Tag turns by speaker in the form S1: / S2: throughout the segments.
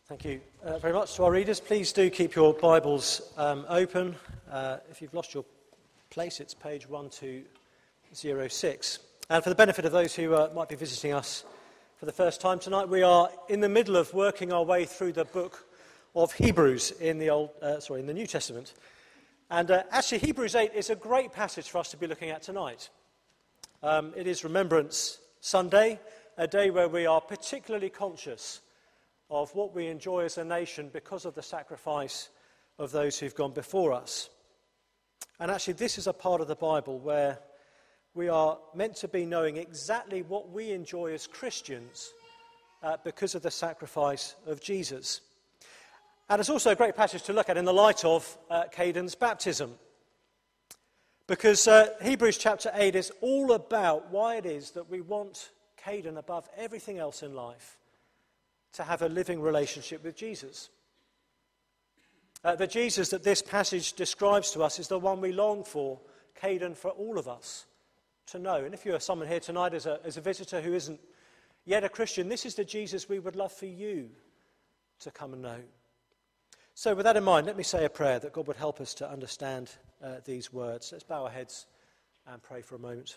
S1: Thank you very much to our readers. Please do keep your Bibles open. If you've lost your place, it's page 1206. And for the benefit of those who might be visiting us for the first time tonight, we are in the middle of working our way through the book of Hebrews in the New Testament. And actually, Hebrews 8 is a great passage for us to be looking at tonight. It is Remembrance Sunday, a day where we are particularly conscious of what we enjoy as a nation because of the sacrifice of those who've gone before us. And actually, this is a part of the Bible where we are meant to be knowing exactly what we enjoy as Christians because of the sacrifice of Jesus. And it's also a great passage to look at in the light of Caden's baptism. Because Hebrews chapter 8 is all about why it is that we want Caden above everything else in life to have a living relationship with Jesus. The Jesus that this passage describes to us is the one we long for, Caden, for all of us to know. And if you are someone here tonight as a visitor who isn't yet a Christian, this is the Jesus we would love for you to come and know. So with that in mind, let me say a prayer that God would help us to understand these words. Let's bow our heads and pray for a moment.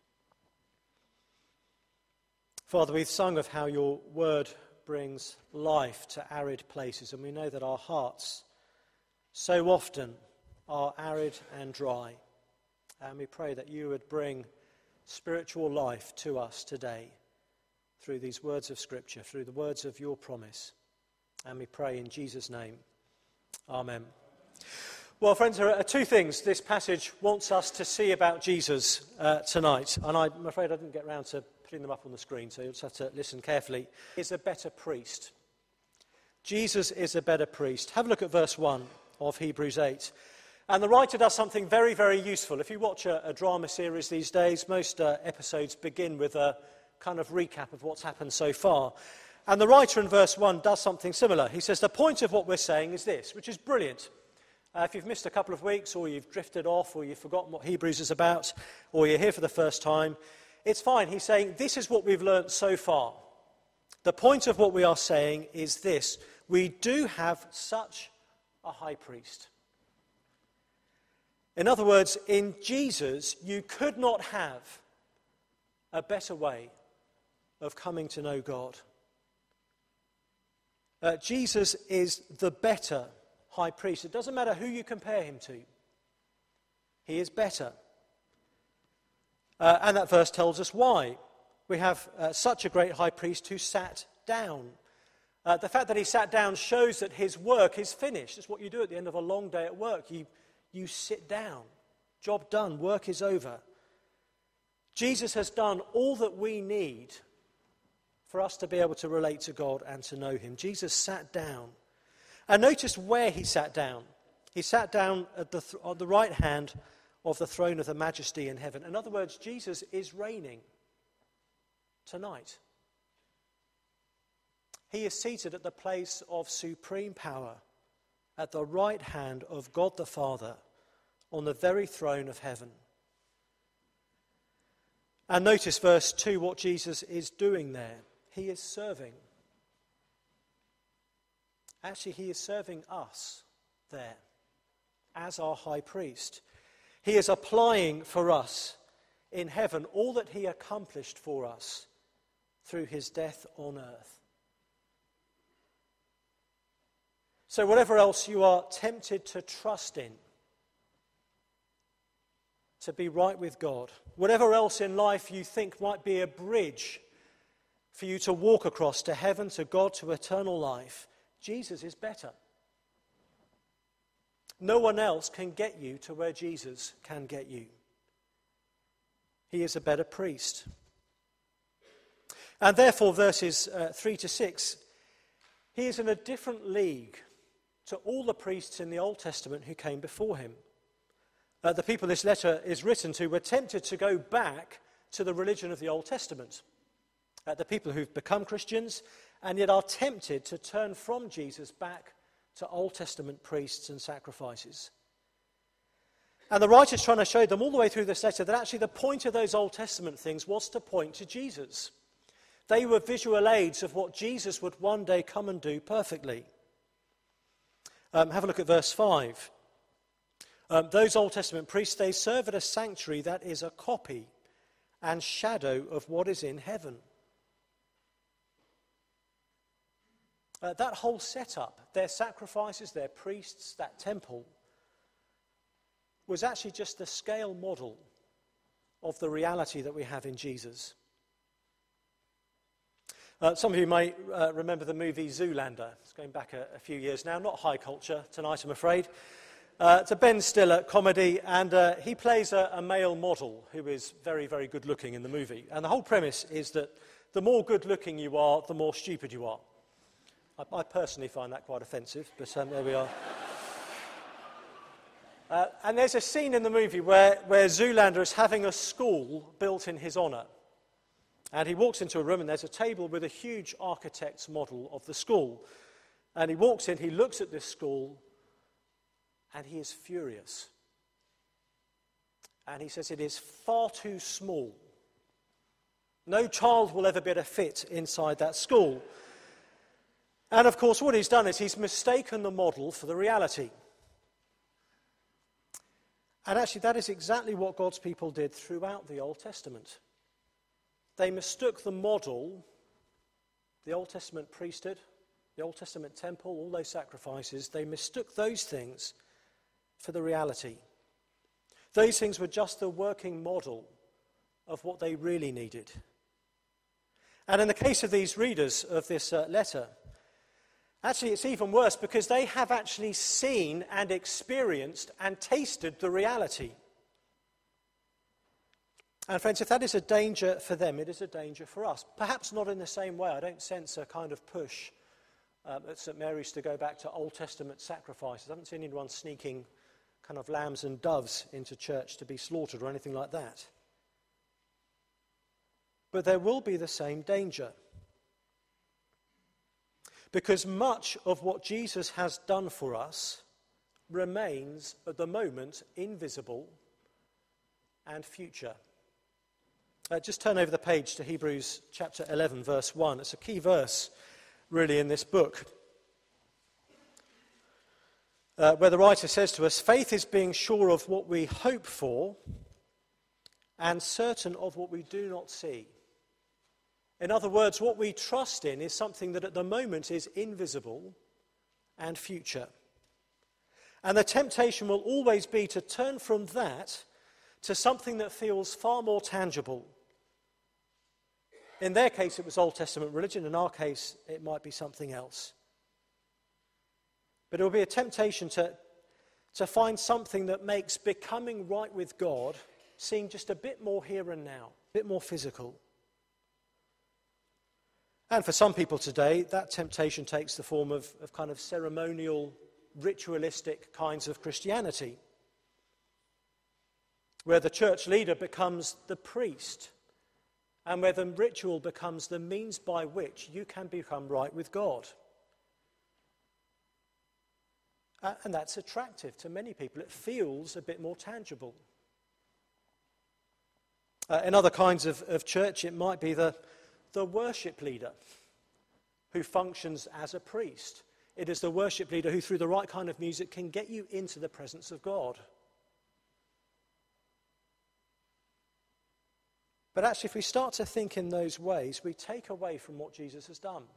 S1: Father, we've sung of how your word brings life to arid places, and we know that our hearts so often are arid and dry. And we pray that you would bring spiritual life to us today through these words of Scripture, through the words of your promise. And we pray in Jesus' name. Amen. Well, friends, there are two things this passage wants us to see about Jesus tonight. And I'm afraid I didn't get round to putting them up on the screen, so you'll just have to listen carefully. Is a better priest. Jesus is a better priest. Have a look at verse 1 of Hebrews 8. And the writer does something very, very useful. If you watch a drama series these days, most episodes begin with a kind of recap of what's happened so far. And the writer in verse 1 does something similar. He says, the point of what we're saying is this, which is brilliant. If you've missed a couple of weeks, or you've drifted off, or you've forgotten what Hebrews is about, or you're here for the first time, it's fine. He's saying, this is what we've learnt so far. The point of what we are saying is this. We do have such a high priest. In other words, in Jesus, you could not have a better way of coming to know God. Jesus is the better high priest. It doesn't matter who you compare him to. He is better. And that verse tells us why. We have such a great high priest who sat down. The fact that he sat down shows that his work is finished. It's what you do at the end of a long day at work. You sit down. Job done. Work is over. Jesus has done all that we need for us to be able to relate to God and to know him. Jesus sat down. And notice where he sat down. He sat down on the right hand of the throne of the majesty in heaven. In other words, Jesus is reigning tonight. He is seated at the place of supreme power at the right hand of God the Father on the very throne of heaven. And notice verse 2, what Jesus is doing there. He is serving. Actually, he is serving us there as our high priest. He is applying for us in heaven all that he accomplished for us through his death on earth. So whatever else you are tempted to trust in, to be right with God, whatever else in life you think might be a bridge for you to walk across to heaven, to God, to eternal life, Jesus is better. No one else can get you to where Jesus can get you. He is a better priest. And therefore, verses 3 to 6, he is in a different league to all the priests in the Old Testament who came before him. The people this letter is written to were tempted to go back to the religion of the Old Testament. The people who've become Christians and yet are tempted to turn from Jesus back to Old Testament priests and sacrifices. And the writer's trying to show them all the way through this letter that actually the point of those Old Testament things was to point to Jesus. They were visual aids of what Jesus would one day come and do perfectly. Have a look at verse 5. Those Old Testament priests, they serve at a sanctuary that is a copy and shadow of what is in heaven. That whole setup, their sacrifices, their priests, that temple, was actually just the scale model of the reality that we have in Jesus. Some of you may remember the movie Zoolander. It's going back a few years now. Not high culture tonight, I'm afraid. It's a Ben Stiller comedy, and he plays a male model who is very, very good looking in the movie. And the whole premise is that the more good looking you are, the more stupid you are. I personally find that quite offensive, but there we are. And there's a scene in the movie where Zoolander is having a school built in his honour. And he walks into a room and there's a table with a huge architect's model of the school. And he walks in, he looks at this school, and he is furious. And he says it is far too small. No child will ever be able to fit inside that school. And of course what he's done is he's mistaken the model for the reality. And actually that is exactly what God's people did throughout the Old Testament. They mistook the model, the Old Testament priesthood, the Old Testament temple, all those sacrifices, they mistook those things for the reality. Those things were just the working model of what they really needed. And in the case of these readers of this letter, actually it's even worse because they have actually seen and experienced and tasted the reality. And friends, if that is a danger for them, it is a danger for us. Perhaps not in the same way. I don't sense a kind of push at St Mary's to go back to Old Testament sacrifices. I haven't seen anyone sneaking kind of lambs and doves into church to be slaughtered or anything like that. But there will be the same danger. Because much of what Jesus has done for us remains at the moment invisible and future. Just turn over the page to Hebrews chapter 11, verse 1. It's a key verse, really, in this book, where the writer says to us, faith is being sure of what we hope for and certain of what we do not see. In other words, what we trust in is something that at the moment is invisible and future. And the temptation will always be to turn from that to something that feels far more tangible. In their case, it was Old Testament religion. In our case, it might be something else. But it will be a temptation to find something that makes becoming right with God seem just a bit more here and now, a bit more physical. And for some people today, that temptation takes the form of kind of ceremonial, ritualistic kinds of Christianity, where the church leader becomes the priest, and where the ritual becomes the means by which you can become right with God. And that's attractive to many people. It feels a bit more tangible. In other kinds of church, it might be the worship leader who functions as a priest. It is the worship leader who, through the right kind of music, can get you into the presence of God. But actually, if we start to think in those ways, we take away from what Jesus has done.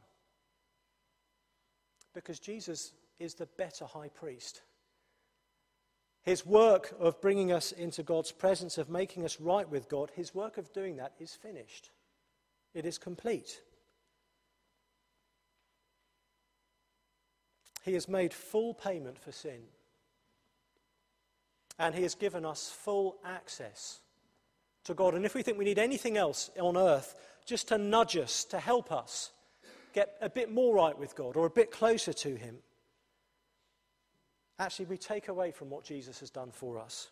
S1: Because Jesus is the better high priest. His work of bringing us into God's presence, of making us right with God, his work of doing that is finished. It is complete. He has made full payment for sin. And he has given us full access to God. And if we think we need anything else on earth just to nudge us, to help us get a bit more right with God or a bit closer to him, actually we take away from what Jesus has done for us.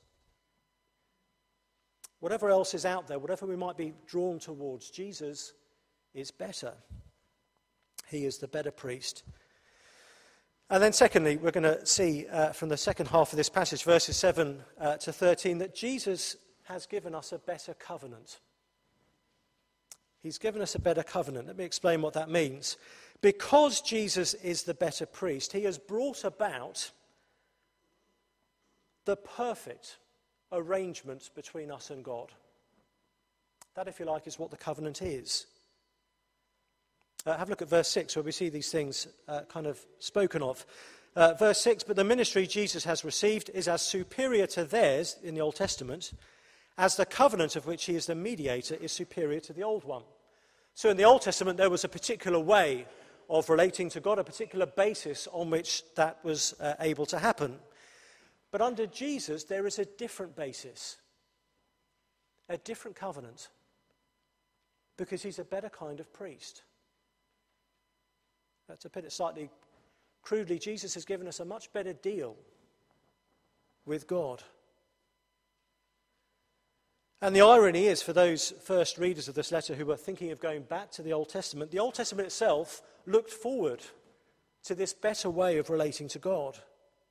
S1: Whatever else is out there, whatever we might be drawn towards, Jesus is better. He is the better priest. And then secondly, we're going to see from the second half of this passage, verses 7 to 13, that Jesus has given us a better covenant. He's given us a better covenant. Let me explain what that means. Because Jesus is the better priest, he has brought about the perfect arrangement between us and God. That, if you like, is what the covenant is. Have a look at verse 6, where we see these things kind of spoken of. Verse 6, but the ministry Jesus has received is as superior to theirs in the Old Testament as the covenant of which he is the mediator is superior to the old one. So in the Old Testament there was a particular way of relating to God, a particular basis on which that was able to happen. But under Jesus there is a different basis, a different covenant, because he's a better kind of priest. To put it slightly crudely, Jesus has given us a much better deal with God. And the irony is, for those first readers of this letter who were thinking of going back to the Old Testament itself looked forward to this better way of relating to God.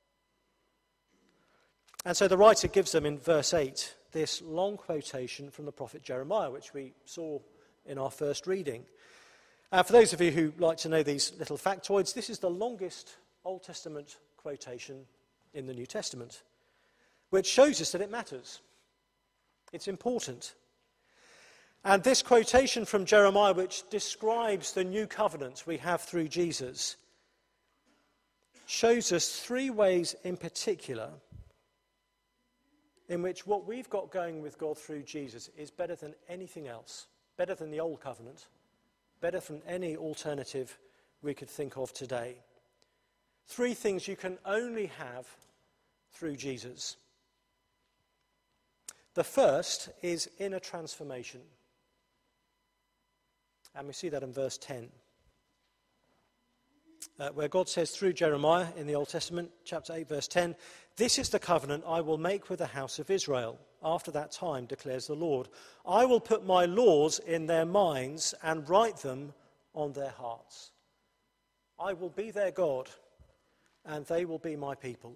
S1: And so the writer gives them in verse 8 this long quotation from the prophet Jeremiah, which we saw in our first reading. For those of you who like to know these little factoids, this is the longest Old Testament quotation in the New Testament, which shows us that it matters. It's important. And this quotation from Jeremiah, which describes the new covenant we have through Jesus, shows us three ways in particular in which what we've got going with God through Jesus is better than anything else, better than the old covenant, better than any alternative we could think of today. Three things you can only have through Jesus. The first is inner transformation. And we see that in verse 10. Where God says through Jeremiah in the Old Testament, chapter 8, verse 10, "This is the covenant I will make with the house of Israel. After that time, declares the Lord, I will put my laws in their minds and write them on their hearts. I will be their God, and they will be my people."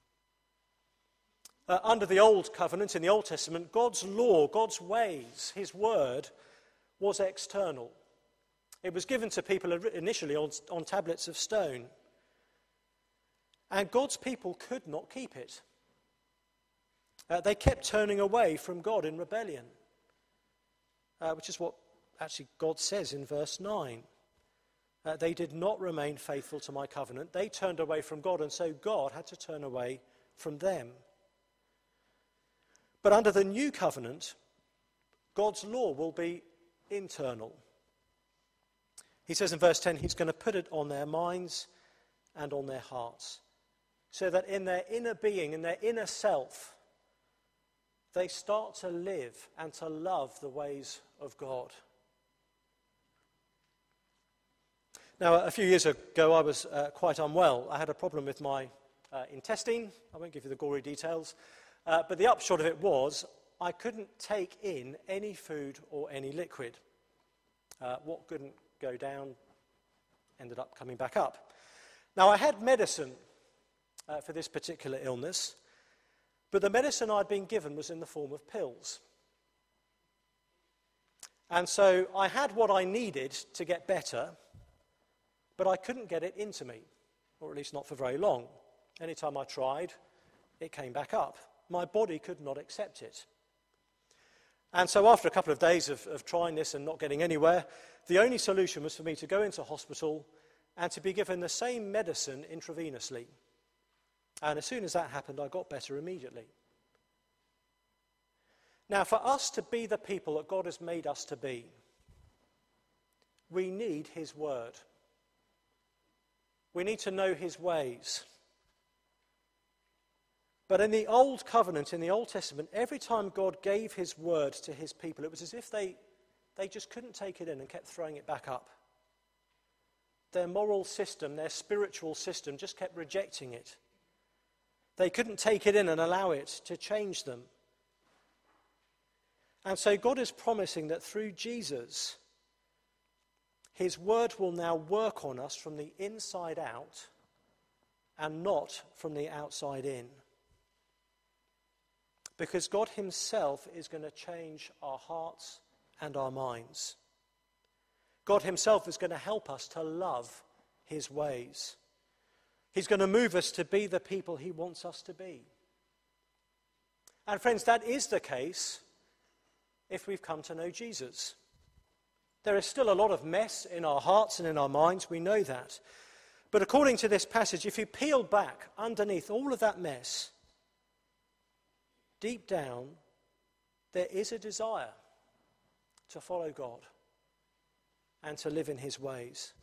S1: Under the Old Covenant, in the Old Testament, God's law, God's ways, his word, was external. It was given to people initially on tablets of stone. And God's people could not keep it. They kept turning away from God in rebellion, which is what actually God says in verse 9. They did not remain faithful to my covenant. They turned away from God, and so God had to turn away from them. But under the new covenant, God's law will be internal. He says in verse 10, he's going to put it on their minds and on their hearts, so that in their inner being, in their inner self, they start to live and to love the ways of God. Now, a few years ago, I was quite unwell. I had a problem with my intestine. I won't give you the gory details. But the upshot of it was I couldn't take in any food or any liquid. What couldn't go down ended up coming back up. Now, I had medicine for this particular illness, but the medicine I'd been given was in the form of pills. And so I had what I needed to get better, but I couldn't get it into me, or at least not for very long. Anytime I tried, it came back up. My body could not accept it. And so after a couple of days of trying this and not getting anywhere, the only solution was for me to go into hospital and to be given the same medicine intravenously. And as soon as that happened, I got better immediately. Now, for us to be the people that God has made us to be, we need his word. We need to know his ways. But in the Old Covenant, in the Old Testament, every time God gave his word to his people, it was as if they just couldn't take it in and kept throwing it back up. Their moral system, their spiritual system just kept rejecting it. They couldn't take it in and allow it to change them. And so God is promising that through Jesus, his word will now work on us from the inside out and not from the outside in. Because God himself is going to change our hearts and our minds. God himself is going to help us to love his ways. He's going to move us to be the people he wants us to be. And friends, that is the case if we've come to know Jesus. There is still a lot of mess in our hearts and in our minds, we know that. But according to this passage, if you peel back underneath all of that mess, deep down, there is a desire to follow God and to live in his ways.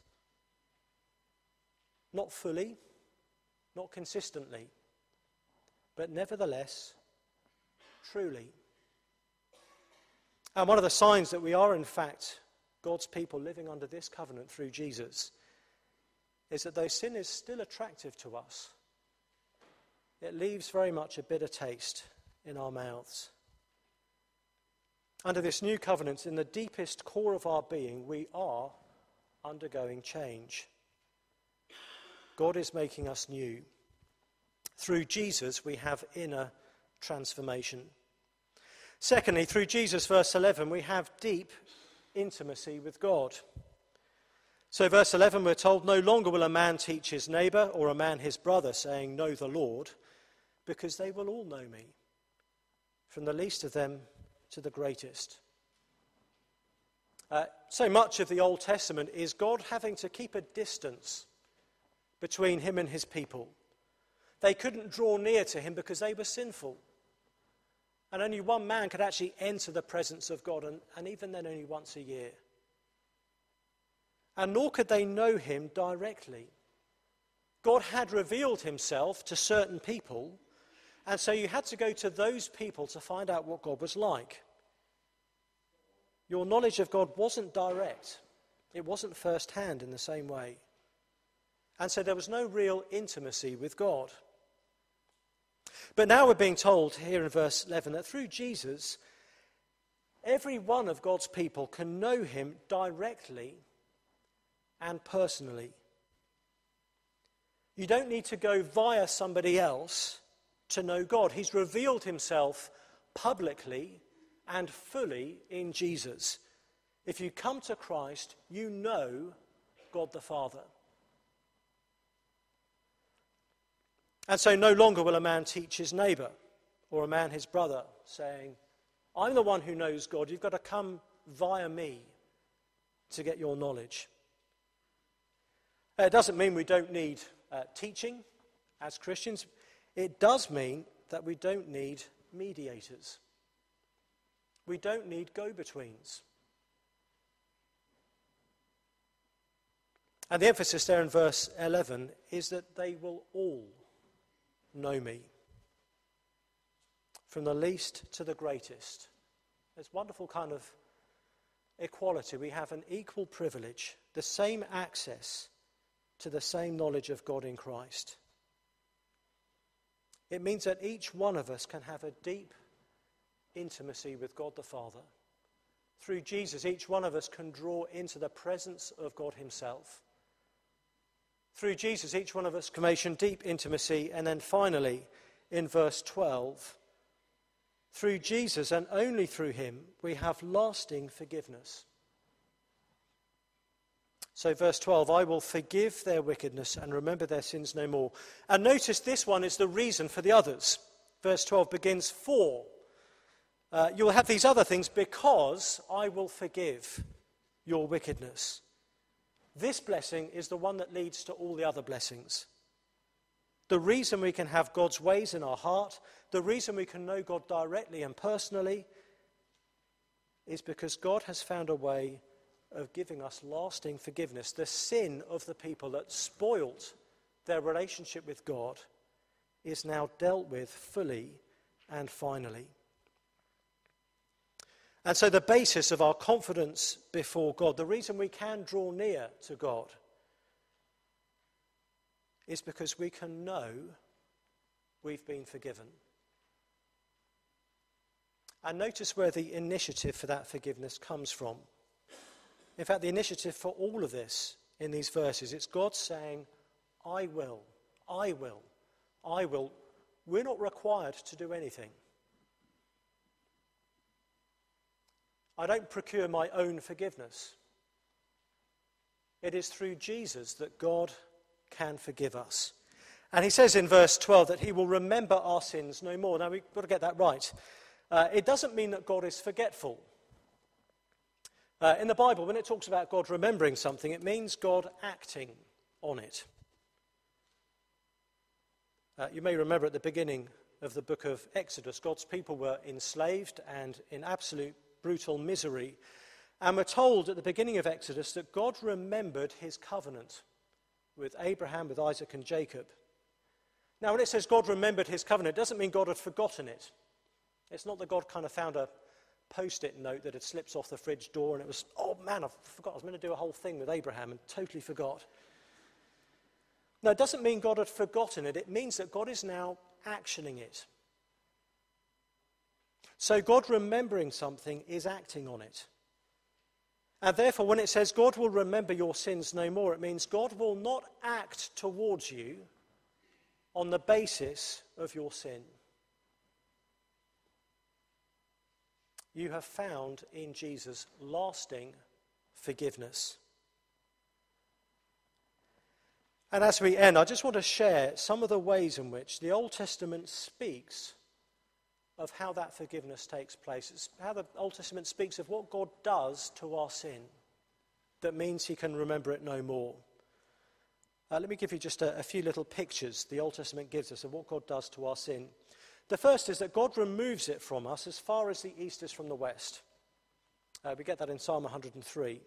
S1: Not fully, not consistently, but nevertheless, truly. And one of the signs that we are, in fact, God's people living under this covenant through Jesus is that though sin is still attractive to us, it leaves very much a bitter taste in our mouths. Under this new covenant, in the deepest core of our being, we are undergoing change. God is making us new. Through Jesus, we have inner transformation. Secondly, through Jesus, verse 11, we have deep intimacy with God. So verse 11, we're told, no longer will a man teach his neighbour or a man his brother, saying, know the Lord, because they will all know me, from the least of them to the greatest. So much of the Old Testament is God having to keep a distance between him and his people. They couldn't draw near to him because they were sinful. And only one man could actually enter the presence of God, and even then only once a year. And nor could they know him directly. God had revealed himself to certain people, and so you had to go to those people to find out what God was like. Your knowledge of God wasn't direct. It wasn't first-hand in the same way. And so there was no real intimacy with God. But now we're being told here in verse 11 that through Jesus, every one of God's people can know him directly and personally. You don't need to go via somebody else to know God. He's revealed himself publicly and fully in Jesus. If you come to Christ, you know God the Father. And so no longer will a man teach his neighbour or a man his brother, saying, I'm the one who knows God, you've got to come via me to get your knowledge. It doesn't mean we don't need teaching as Christians. It does mean that we don't need mediators. We don't need go-betweens. And the emphasis there in verse 11 is that they will all know me, from the least to the greatest. There's wonderful kind of equality. We have an equal privilege, the same access to the same knowledge of God in Christ. It means that each one of us can have a deep intimacy with God the Father. Through Jesus, each one of us can draw into the presence of God himself. Through Jesus, each one of us can mention deep intimacy. And then finally, in verse 12, through Jesus and only through him, we have lasting forgiveness. So verse 12, I will forgive their wickedness and remember their sins no more. And notice this one is the reason for the others. Verse 12 begins, for you will have these other things because I will forgive your wickedness. This blessing is the one that leads to all the other blessings. The reason we can have God's ways in our heart, the reason we can know God directly and personally, is because God has found a way of giving us lasting forgiveness. The sin of the people that spoilt their relationship with God is now dealt with fully and finally. And so the basis of our confidence before God, the reason we can draw near to God, is because we can know we've been forgiven. And notice where the initiative for that forgiveness comes from. In fact, the initiative for all of this in these verses, it's God saying, I will, I will, I will. We're not required to do anything. I don't procure my own forgiveness. It is through Jesus that God can forgive us. And he says in verse 12 that he will remember our sins no more. Now, we've got to get that right. It doesn't mean that God is forgetful. In the Bible, when it talks about God remembering something, it means God acting on it. You may remember at the beginning of the book of Exodus, God's people were enslaved and in absolute brutal misery. And we're told at the beginning of Exodus that God remembered his covenant with Abraham, with Isaac and Jacob. Now, when it says God remembered his covenant, it doesn't mean God had forgotten it. It's not that God kind of found a post-it note that had slipped off the fridge door and it was, oh man, I forgot, I was meant to do a whole thing with Abraham and totally forgot. No, it doesn't mean God had forgotten it. It means that God is now actioning it. So God remembering something is acting on it. And therefore, when it says God will remember your sins no more, it means God will not act towards you on the basis of your sin. You have found in Jesus lasting forgiveness. And as we end, I just want to share some of the ways in which the Old Testament speaks of how that forgiveness takes place. It's how the Old Testament speaks of what God does to our sin that means he can remember it no more. Let me give you just a few little pictures the Old Testament gives us of what God does to our sin. The first is that God removes it from us as far as the east is from the west. We get that in Psalm 103.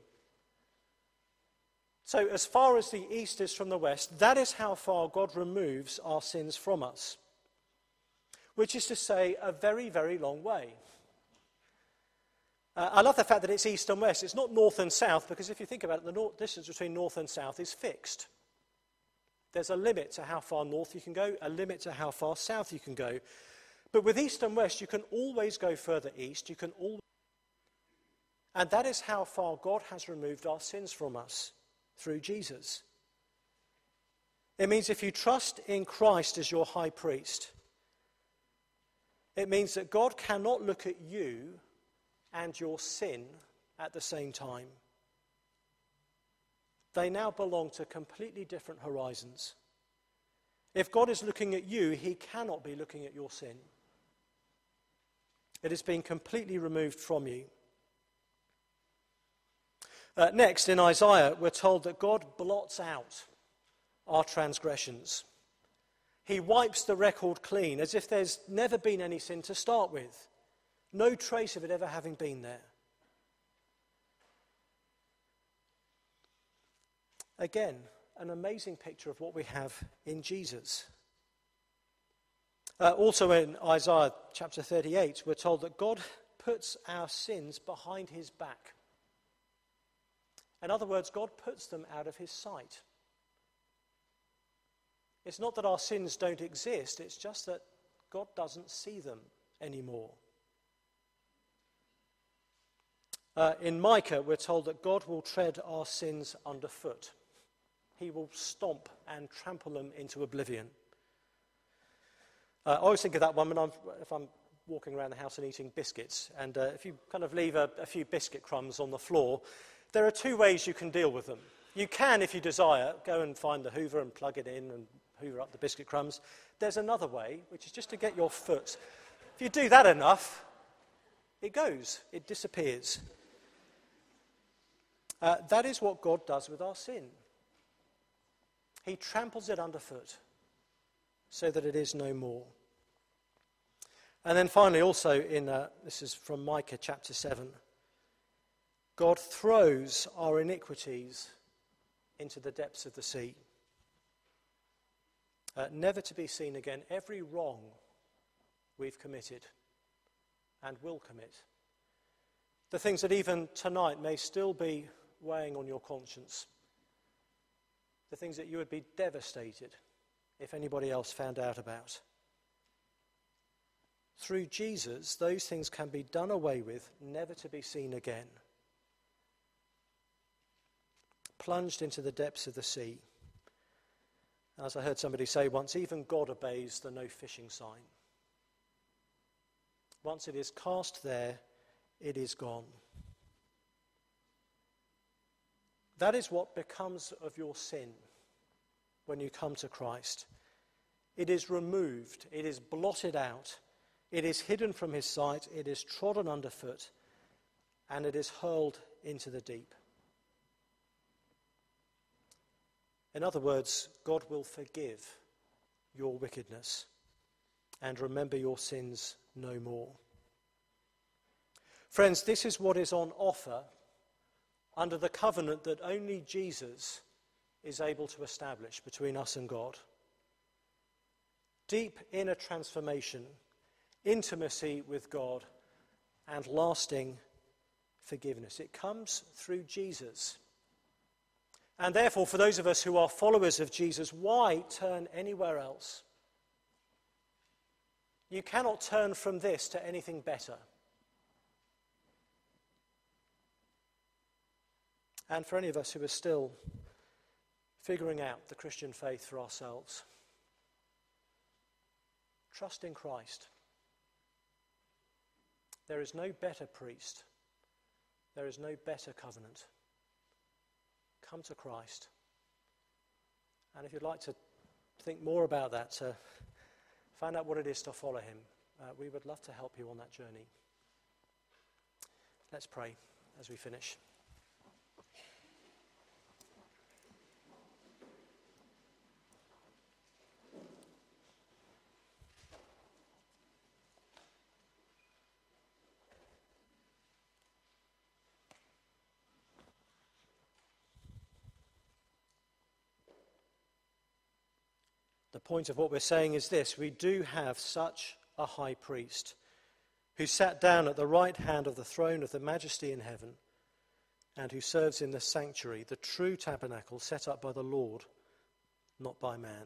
S1: So as far as the east is from the west, that is how far God removes our sins from us. Which is to say, a very, very long way. I love the fact that it's east and west. It's not north and south, because if you think about it, the distance between north and south is fixed. There's a limit to how far north you can go, a limit to how far south you can go. But with east and west, you can always go further east. And that is how far God has removed our sins from us through Jesus. It means if you trust in Christ as your high priest, it means that God cannot look at you and your sin at the same time. They now belong to completely different horizons. If God is looking at you, he cannot be looking at your sin. It has been completely removed from you. Next, in Isaiah, we're told that God blots out our transgressions. He wipes the record clean, as if there's never been any sin to start with. No trace of it ever having been there. Again, an amazing picture of what we have in Jesus. Also in Isaiah chapter 38, we're told that God puts our sins behind his back. In other words, God puts them out of his sight. It's not that our sins don't exist, it's just that God doesn't see them anymore. In Micah, we're told that God will tread our sins underfoot. He will stomp and trample them into oblivion. I always think of that one if I'm walking around the house and eating biscuits, and if you kind of leave a few biscuit crumbs on the floor, there are two ways you can deal with them. You can, if you desire, go and find the hoover and plug it in and hoover up the biscuit crumbs. There's another way, which is just to get your foot. If you do that enough, it goes, it disappears. That is what God does with our sin. He tramples it underfoot so that it is no more. And then finally, also this is from Micah chapter 7, God throws our iniquities into the depths of the sea, never to be seen again. Every wrong we've committed and will commit, the things that even tonight may still be weighing on your conscience, the things that you would be devastated if anybody else found out about. Through Jesus, those things can be done away with, never to be seen again. Plunged into the depths of the sea. As I heard somebody say once, even God obeys the no fishing sign. Once it is cast there, it is gone. That is what becomes of your sin when you come to Christ. It is removed, it is blotted out, it is hidden from his sight, it is trodden underfoot, and it is hurled into the deep. In other words, God will forgive your wickedness and remember your sins no more. Friends, this is what is on offer under the covenant that only Jesus is able to establish between us and God. Deep inner transformation, intimacy with God, and lasting forgiveness. It comes through Jesus. And therefore, for those of us who are followers of Jesus, why turn anywhere else? You cannot turn from this to anything better. And for any of us who are still figuring out the Christian faith for ourselves, trust in Christ. There is no better priest. There is no better covenant. Come to Christ. And if you'd like to think more about that, to find out what it is to follow him, we would love to help you on that journey. Let's pray as we finish. The point of what we're saying is this: we do have such a high priest who sat down at the right hand of the throne of the majesty in heaven and who serves in the sanctuary, the true tabernacle set up by the Lord, not by man.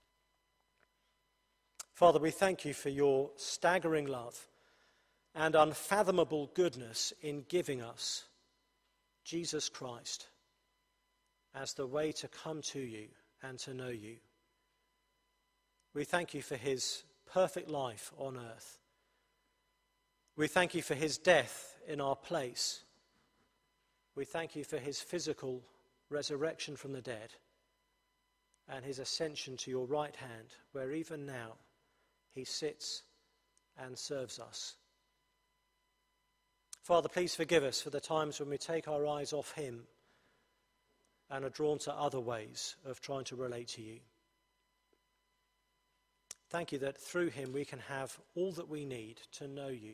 S1: Father, we thank you for your staggering love and unfathomable goodness in giving us Jesus Christ as the way to come to you and to know you. We thank you for his perfect life on earth. We thank you for his death in our place. We thank you for his physical resurrection from the dead and his ascension to your right hand, where even now he sits and serves us. Father, please forgive us for the times when we take our eyes off him and are drawn to other ways of trying to relate to you. Thank you that through him we can have all that we need to know you,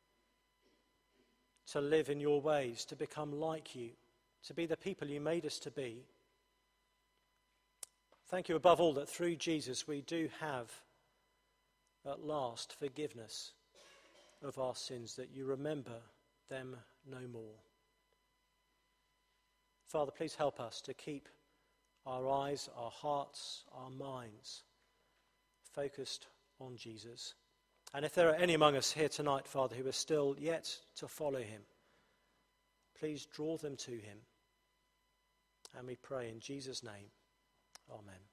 S1: to live in your ways, to become like you, to be the people you made us to be. Thank you above all that through Jesus we do have at last forgiveness of our sins, that you remember them no more. Father, please help us to keep our eyes, our hearts, our minds focused on Jesus. And if there are any among us here tonight, Father, who are still yet to follow him, please draw them to him. And we pray in Jesus' name. Amen.